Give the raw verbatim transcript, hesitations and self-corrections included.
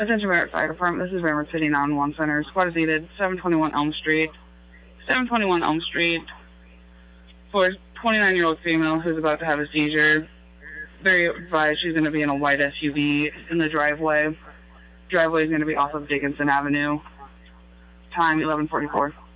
Attention Merritt Fire Department, this is Rammer City nine one one Center. Squad is needed, seven twenty-one Elm Street. seven twenty-one Elm Street for a twenty-nine-year-old female who's about to have a seizure. Very advised she's going to be in a white S U V in the driveway. Driveway is going to be off of Dickinson Avenue. Time eleven forty-four.